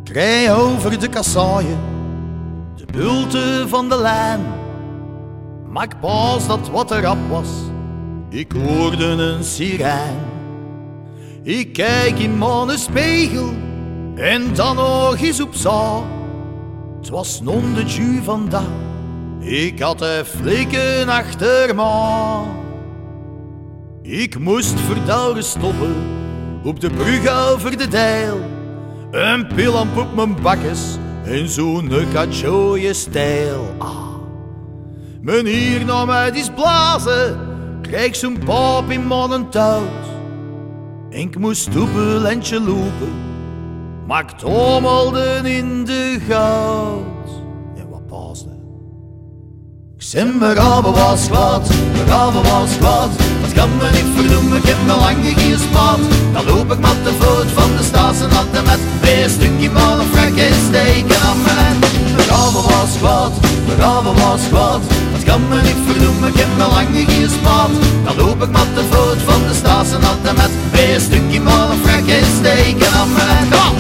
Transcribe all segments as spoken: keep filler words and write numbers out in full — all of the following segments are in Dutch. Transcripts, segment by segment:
rij over de kasseien, de bulten van de lijn. Maar ik pas dat wat er rap was, ik hoorde een sirijn. Ik kijk in mijn spiegel en dan nog eens op zaa. Het was non de ju vandaag, ik had de flikken achter me. Ik moest verdouwen stoppen op de brug over de Deil. Een pillamp op mijn bakkes en zo'n cachoje stijl. Ah. Meneer naar mij eens blazen, krijg zo'n pap in mijn touwt. En ik moest stoepelentje lopen, maar ik tommelde in de goud. En wat paasde? Ik zei mijn ramen was kwaad, mijn ramen was kwaad. Dat kan me niet verdoen, ik heb me lang geen spaat. Dan loop ik met de voet van de Staatsen aan de met. Bij een stukje man of vrek en steken aan mijn hand. Mijn ramen was kwaad, mijn ramen was kwaad. Dat kan me niet verdoen, ik heb me lang geen spaat. Dan loop ik met de voet van de Staatsen aan de met. Bij een stukje man of vrek en steken aan mijn hand. Kom!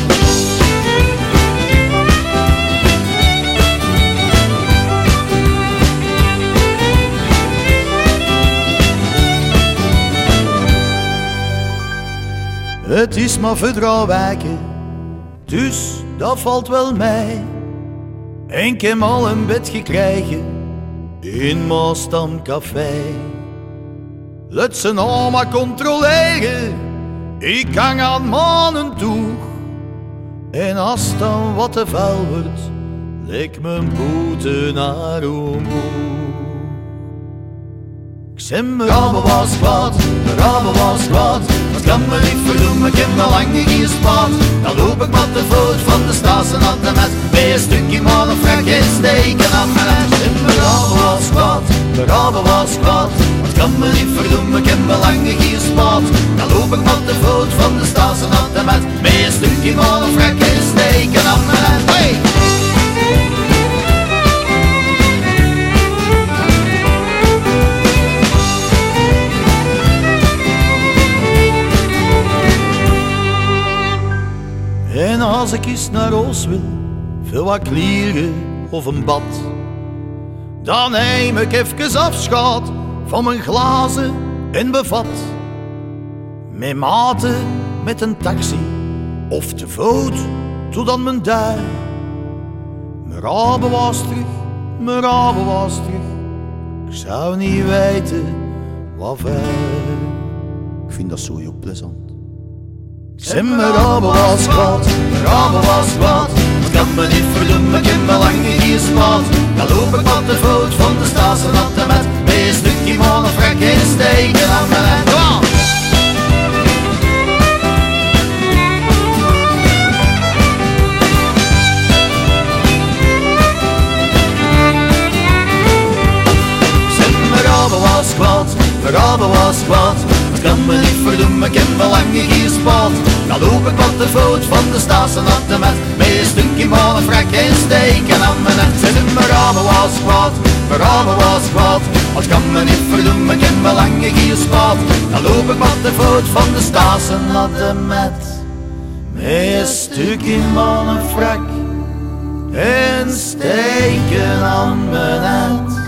Het is maar vertrouwwijken, dus dat valt wel mee. En ik heb al een bed gekregen in mijn stamcafé. Laat ze nou maar controleren, ik hang aan mannen toe. En als dan wat te vuil wordt, leg mijn boete naar omhoog. Ik zei mijn ramen was kwaad, mijn ramen was kwaad. Dat kan me niet verdoen, ik heb me lang geen spaat. Dan loop ik met de voet van de Staatsen aan de met. Bij een stukje man of vrek en steken aan mijn hand. Ik zei mijn ramen was kwaad, mijn ramen was kwaad. Dat kan me niet verdoen, ik heb me lang geen spaat. Dan loop ik met de voet van de Staatsen aan de met. Bij een stukje man of vrek en steken aan mijn hand. Hey! En als ik eens naar Roos wil, veel wat klieren of een bad, dan neem ik even afscheid van mijn glazen en bevat. Met maten, met een taxi of te voet, tot aan mijn duim. Mijn raben was terug, mijn raben was terug. Ik zou niet weten wat ver. Ik vind dat zo heel plezant. Ik zei mijn ramen was kwaad, mijn ramen was kwaad. Dat kan me niet verdoen, ik heb me lang geen spaat. Dan loop ik op de voet van de Staatsen aan de met. Bij een stukje man of vrek en steken aan mijn hand. Ik zei mijn ramen was kwaad, mijn ramen was kwaad. Dat kan me niet verdoen, ik heb me lang geen spaat. Dan loop ik op de voet van de Staatsen aan de met. Bij een stukje man of vrek en steken aan mijn hand. Zet in mijn ramen was kwaad, mijn ramen was kwaad. Dat kan me niet verdoen, ik heb me lang geen spaat. Dan loop ik op de voet van de Staatsen aan de met. Bij een stukje man of vrek en steken aan mijn hand.